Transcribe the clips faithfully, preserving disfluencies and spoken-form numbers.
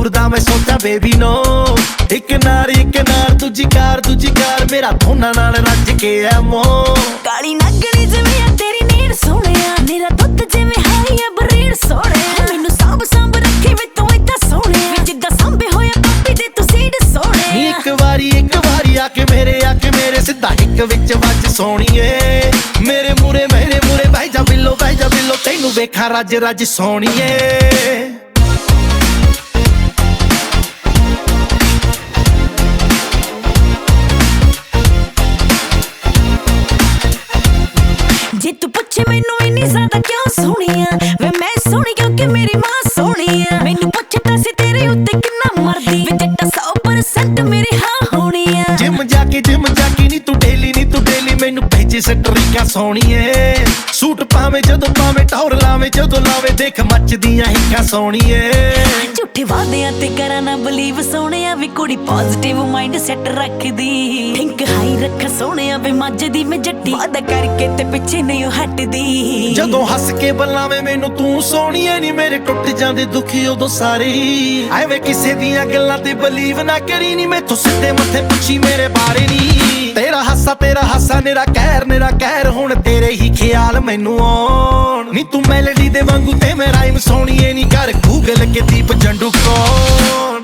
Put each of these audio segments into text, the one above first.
ਦੂਰ ਦਾ ਮੈਂ ਸੋਚਾਂ ਬੇਬੀ ਨੋ ਇੱਕ ਨਾਰ ਇੱਕ ਨਾਰ ਦੂਜੀ ਕਾਰ ਦੂਜੀ ਕਾਰ ਮੇਰਾ ਦੋਨਾਂ ਨਾਲ ਰੱਜ ਕੇ ਐ ਮੋ ਕਾਲੀ ਨਗਰੀ ਜਿਵੇਂ ਆ ਤੇਰੀ ਨੀੜ ਸੋਹਣਿਆ ਮੇਰਾ ਦੁੱਧ ਜਿਵੇਂ ਹਾਈ ਆ ਬਰੀੜ ਸੋਹਣਿਆ ਮੈਨੂੰ ਸਾਂਭ ਸਾਂਭ ਰੱਖੀ ਵੇ ਤੂੰ ਏਦਾਂ ਸੋਹਣਿਆ ਜਿੱਦਾਂ ਸਾਂਭੇ ਹੋਇਆ ਪਾਪੀ ਦੇ ਤੂੰ ਸੀਡ ਸੋਹਣਿਆ ਨੀ ਇੱਕ ਵਾਰੀ ਇੱਕ ਵਾਰੀ ਆ ਕੇ ਮੇਰੇ ਆ ਕੇ ਮੇਰੇ ਸਿੱਧਾ ਇੱਕ ਵਿੱਚ ਵੱਜ ਸੋਹਣੀਏ ਮੇਰੇ ਮੂਰੇ ਮੇਰੇ ਮੂਰੇ ਬਹਿ ਜਾ ਬਿੱਲੋ ਬਹਿ ਜਾ ਬਿੱਲੋ ਤੈਨੂੰ ਵੇਖਾਂ ਰੱਜ ਰੱਜ ਸੋਹਣੀਏ ਜੇ ਤੂੰ ਪੁੱਛੇ ਮੈਨੂੰ ਇੰਨੀ ਜ਼ਿਆਦਾ ਕਿਉਂ ਸੋਹਣੀਆਂ ਵੇ ਮੈਂ ਸੋਹਣੀ ਕਿਉਂਕਿ ਮੇਰੀ ਮਾਂ ਸੋਹਣੀ ਆ ਮੈਨੂੰ ਪੁੱਛਦਾ ਸੀ ਤੇਰੇ ਉੱਤੇ ਕਿੰਨਾ ਮਰਦੀ ਵੇ ਜੱਟਾ ਸੌ ਪਰਸੈਂਟ ਮੇਰੀ ਹਾਂ ਹੋਣੀ ਆ ਜਿਮ ਜਾ ਕੇ ਜਿਮ ਜਾ ਕੇ ਨੀ ਤੂੰ ਡੇਲੀ ਨੀ ਤੂੰ ਡੇਲੀ ਮੈਨੂੰ ਭੇਜੇ ਸਟਰੀਕਾਂ ਸੋਹਣੀਏ ਸੂਟ ਪਾਵੇਂ ਜਦੋਂ ਪਾਵੇਂ ਟੌਰ ਲਾਵੇਂ ਜਦੋਂ ਲਾਵੇ ਦੇਖ ਮੱਚਦੀਆਂ ਹਿੱਕਾਂ ਸੋਹਣੀਏ ਝੂਠੇ ਵਾਦਿਆਂ ਤੇ ਕਰਾਂ ਨਾ ਬਲੀਵ ਸੋਹਣਿਆ ਵੀ ਕੁੜੀ ਪੋਜ਼ਿਟਿਵ ਮਾਈਂਡ ਸੈਟ ਰੱਖਦੀ ਥਿੰਕ ਹਾਈ ਰੱਖ ਸੋਹਣਿਆ ਵੇ ਮੱਝਦੀ ਮੈਂ ਜੱਟੀ ਵਾਦਾ ਕਰਕੇ ਤੇ ਪਿੱਛੇ ਨਹੀਂ ਹਟਦੀ ਜਦੋਂ ਹੱਸ ਕੇ ਬੁਲਾਵੇਂ ਮੈਨੂੰ ਤੂੰ ਸੋਹਣੀਏ ਨੀ ਮੇਰੇ ਟੁੱਟ ਜਾਂਦੇ ਦੁਖੀ ਉਦੋਂ ਸਾਰੇ ਐਵੇਂ ਕਿਸੇ ਦੀਆਂ ਗੱਲਾਂ ਤੇ ਬਲੀਵ ਨਾ ਕਰੀ ਨੀ ਮੈਥੋਂ ਸਿੱਧੇ ਮੱਥੇ ਪੁੱਛੀ ਮੇਰੇ ਬਾਰੇ ਨੀ ਤੇਰਾ ਹਾਸਾ ਤੇਰਾ ਹਾਸਾ ਮੇਰਾ ਕਹਿਰ ਮੇਰਾ ਕਹਿਰ ਹੁਣ ਤੇਰੇ ਹੀ ਖਿਆਲ ਮੈਨੂੰ ਆਉਣ ਨੀ ਤੂੰ ਮੈਲੋਡੀ ਦੇ ਵਾਂਗੂ ਤੇ ਮੈਂ ਰਾਈਮ ਸੋਹਣੀਏ ਨੀ ਕਰ ਗੂਗਲ ਕੇ ਦੀਪ ਜੰਡੂ ਕੌਣ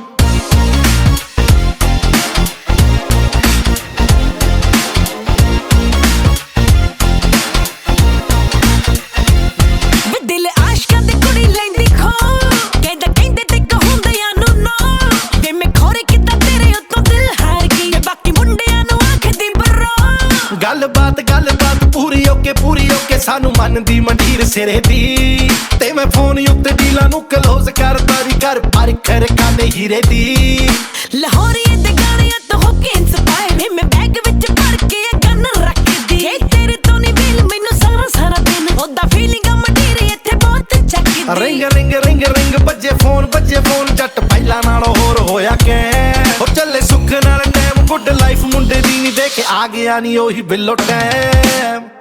ਦਿਲ ਆਸ਼ਕਾਂ ਦੀ ਕੁੜੀ ਲੈਂਦੀ ਖੋ ਕਹਿੰਦਾ ਕਹਿੰਦੇ ਤੇ ਕਹੁੰਦਿਆਂ ਨੂੰ ਨੋ ਵੇ ਮੈਂ ਖੋਰੇ ਕਿੱਦਾਂ ਤੇਰੇ ਉੱਤੋਂ ਦਿਲ ਹਾਰ ਗਈ ਤੇ ਬਾਕੀ ਮੁੰਡਿਆਂ ਨੂੰ ਆਖਦੀ ਬਰੋ ਗੱਲਬਾਤ ਗੱਲਬਾਤ ਪੂਰੀ ਓਕੇ ਪੂਰੀ ਓਕੇ ਸਾਨੂੰ ਮੰਨਦੀ ਮੰਡੀਰ ਸਿਰੇ ਦੀ ਤੇ ਮੈਂ ਫੋਨ ਉੱਤੇ ਡੀਲਾਂ ਨੂੰ ਕਲੋਜ਼ ਕਰਦਾ ਵੀ ਕਰ ਪਰ ਖਰ ਕਾਲੇ ਹੀਰੇ ਦੀ ਲਾਹੌਰੀਏ ਦੇ ਗਾਣਿਆਂ ਤੋਂ ਹੋ ਕੇ ਇੰਸਪਾਇਰ ਵੇ ਮੈਂ ਬੈਗ ਵਿੱਚ ਭਰ ਕੇ ਇਹ ਗਨ ਰੱਖਦੀ ਏ ਤੇਰੇ ਤੋਂ ਨਹੀਂ ਵੇਲ ਮੈਨੂੰ ਸਾਰਾ ਸਾਰਾ ਦਿਨ ਉਹਦਾ ਫੀਲਿੰਗ ਮਟੀਰੀ ਇੱਥੇ ਬਹੁਤ ਚੱਕਦੀ ਰਿੰਗ ਰਿੰਗ ਰਿੰਗ ਰਿੰਗ ਵੱਜੇ ਫੋਨ ਵੱਜੇ ਫੋਨ ਜੱਟ ਪਹਿਲਾਂ ਨਾਲੋਂ ਹੋਰ ਹੋਇਆ ਕੈ ਉਹ ਚੱਲੇ ਸੁੱਖ ਨਾਲ ਟਾਈਮ ਗੁੱਡ ਲਾਈਫ ਮੁੰਡੇ ਦੀ ਨਹੀਂ ਦੇ ਕੇ ਆ ਗਿਆ ਨਹੀਂ ਉਹੀ ਬਿੱਲੋ ਟਾਈਮ